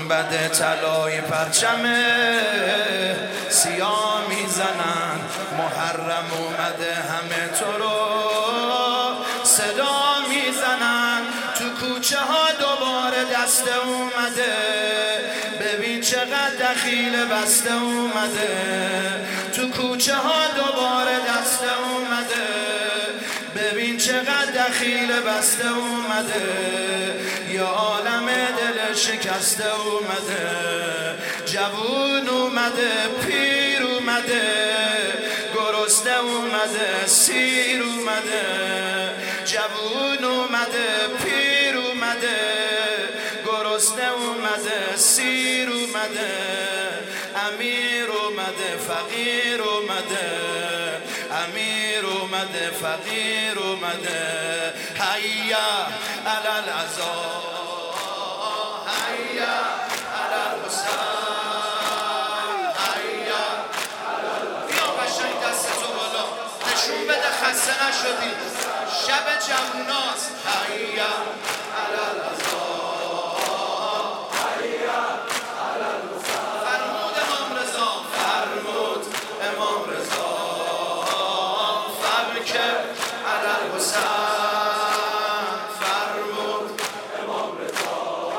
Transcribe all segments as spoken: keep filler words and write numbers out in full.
گنبد طلای پرچم سیاه میزنن. محرم اومده همه تو رو صدا میزنن. تو کوچه ها دوباره دسته اومده، ببین چقدر دخیل بسته اومده. تو کوچه ها دوباره دسته اومده، ببین چقدر دخیل بسته اومده. یا عالم دل شکسته اومده. جوون اومده، پیر اومده، گرسنه اومده، سیر اومده. جوون اومده، پیر اومده، گرسنه اومده، سیر اومده. امیر اومده، فقیر اومده، امیر اومده، فقیر اومده. هیا علی العزا، هیا علی الحسین، هیا علی الحسین. بیا قشنگ دستتو بالا نشون بده خسته نشدی. شب جووناست. هیا علی العزا، هیا علی الحسین. فرمود امام رضا، فرمود امام رضا، فبک علی الحسین. فرمود امام رضا،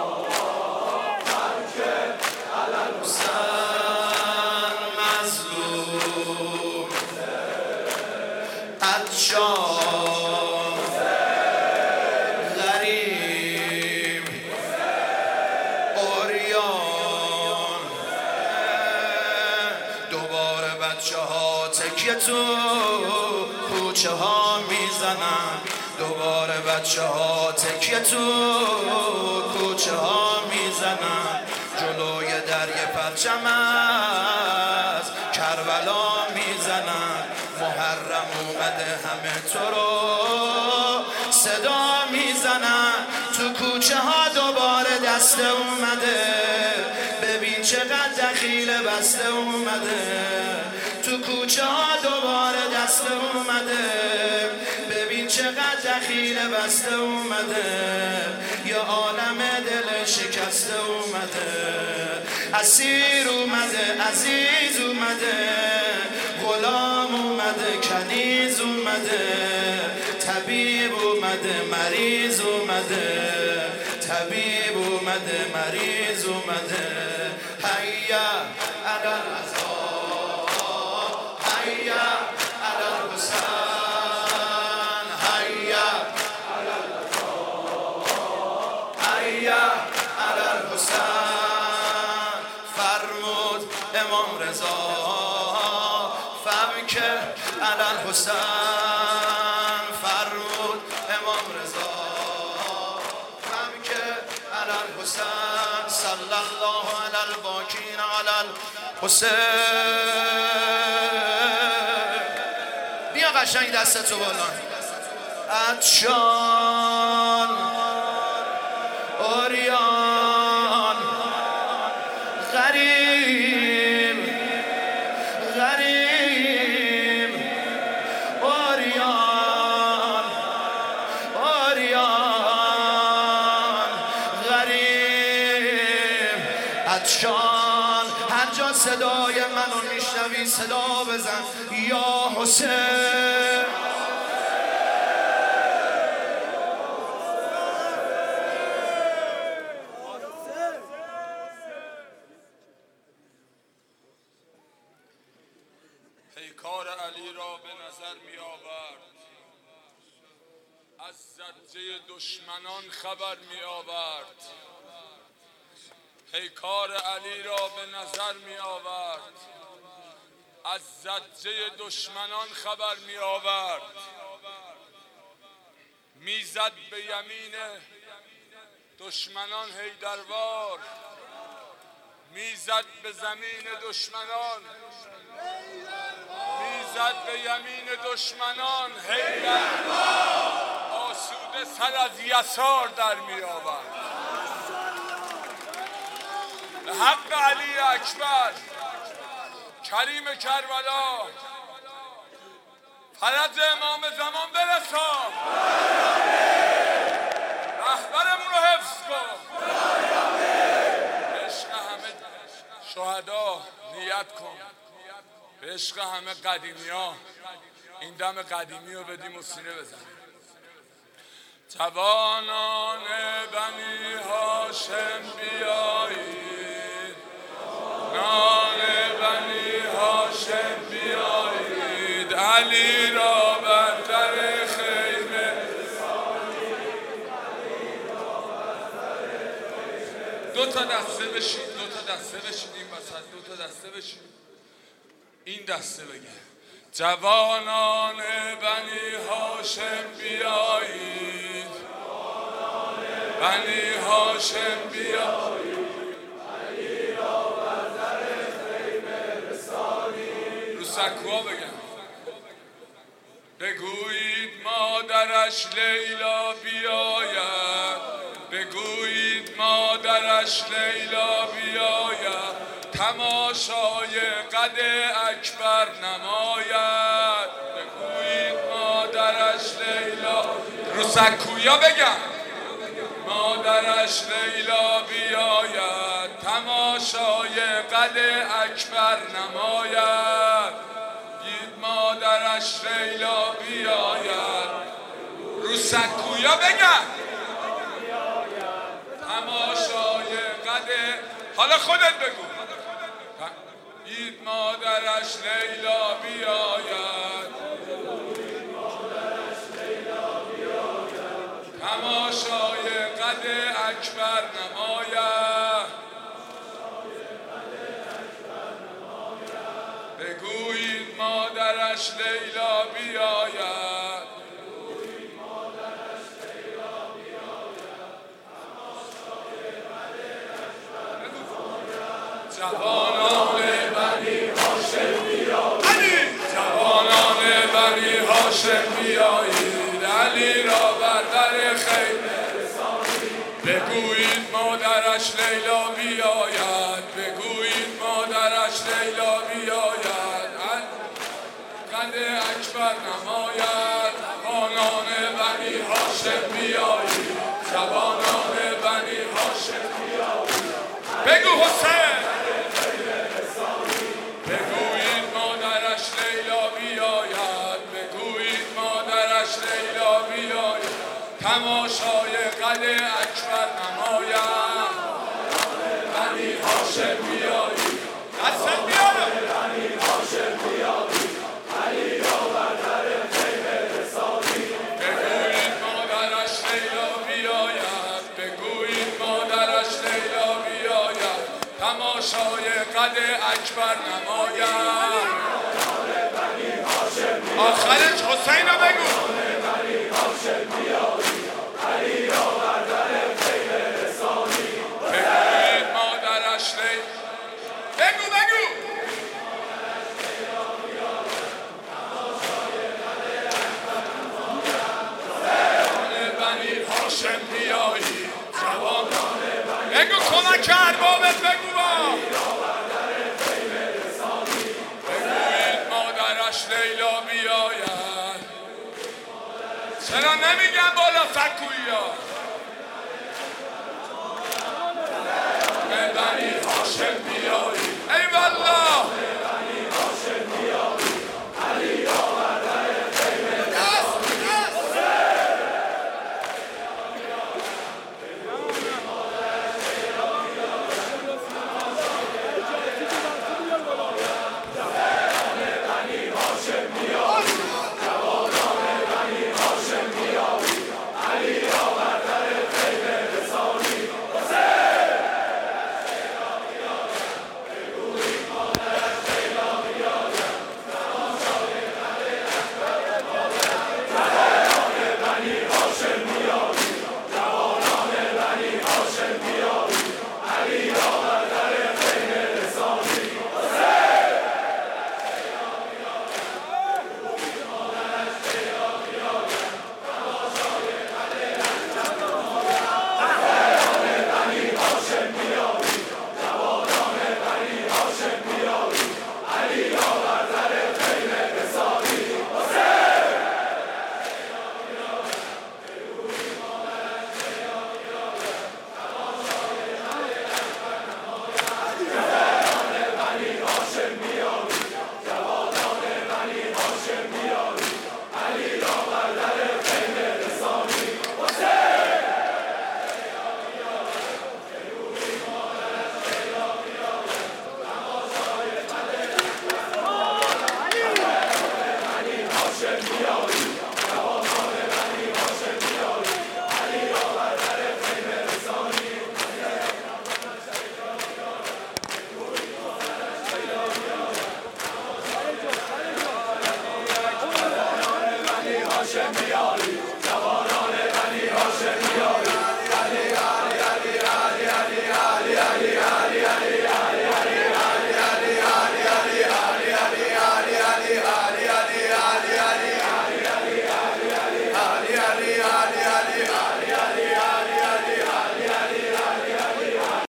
فبک علی الحسین. مظلوم عطشان غریب عریان. دوباره بچه ها تکیه تو کوچه ها میزنن. دوباره بچه ها تکیه تو کوچه ها میزنن. جلوی دریا پرچم از کربلا میزنن. محرم اومده همه تو رو صدا میزنن. تو کوچه ها دوباره دسته اومده، ببین چقدر دخیل بسته اومده. تو کوچه ها دوباره دسته اومده، ببین چقدر دخیل بسته اومده. یا عالم دل شکسته اومده. اسیر اومده، عزیز اومده، غلام اومده، کنیز اومده. طبیب اومده، مریض اومده، طبیب اومده، مریض اومده. هیا علی العزا، هیا علی الحسین، هیا علی العزا، هیا علی الحسین. فرمود امام رضا، فبک علی الحسین. فرمود امام رضا، فبک علی الحسین. صلی الله علی الباکین علی الحسین. بیا قشنگ دستتو بالا. عطشان عریان غریب غریب عریان عریان غریب عطشان. هر جا صدای منو میشنوی صدا بزن یا حسین. پیکار علی را به نظر می آورد، از زجه دشمنان خبر می آورد. پیکار علی را به نظر می آورد، از زجه دشمنان خبر می آورد. میزد به یمین دشمنان حیدروار، میزد به زمین دشمنان، میزد به یمین دشمنان حیدروار. آسوده سر از یسار در می آورد. به حق علی اکبر کریم کربلا، فرج امام زمان برسا، رهبرمون رو حفظ کن. عشق شهدا نیت کن به عشق همه قدیمی ها این دم قدیمی رو بدیم و سینه بزنیم. جوانان بنی هاشم بیایید، نان بنی هاشم بیایید، علی را بر در خیمه دو تا دسته بشین، دو تا دسته بشین این وسط، دو تا دسته بشین. این دسته بگه جوانان بنی هاشم بیایید، بنی هاشم بیایید، علی را بر در خیمه رسانید. رو سکوها بگم بگویید مادرش لیلا بیاید، بگویید مادرش لیلا بیاید، تماشای قد اکبر نماید. بگویید مادرش لیلا، رو سکویا بگم مادرش لیلا بیاید، تماشای قد اکبر نماید. گید مادرش لیلا بیاید، رو سکویا بگم تماشای قد، حالا خودت بگو. گید مادرش لیلا بیاید، تماشای قد اکبر نماید. بگویید مادرش لیلا بیاید، جوانان بنی هاشم بیایید، جوانان بنی هاشم بیایید، علی را بر در خیمه رسانید. بگویید مادرش لیلا بیاید، بگویید مادرش لیلا بیاید، قد اکبر نماید. جوانان بنی هاشم بیایید، جوانان بنی هاشم بیایید. بگو حسین بگویید مادرش لیلا بیاید، بگویید مادرش لیلا بیاید، تماشای قد اکبر نماید. بنی هاشم بیایید، قسم بیاید، بنی هاشم بیایید، علی را بر در خیمه رسانید. بگویید مادرش لیلا بیاید، بگویید مادرش لیلا بیاید، تماشای قد اکبر نماید. آخرش حسین رو بگو بگویید مادرش لیلا، بگو بگو بنی هاشم بیایید، جوانان بگو کمک اربابت بگو با بگویید مادرش لیلا بیاید. چرا نمیگم بالا سکویی ها؟ بنی هاشم بیایید،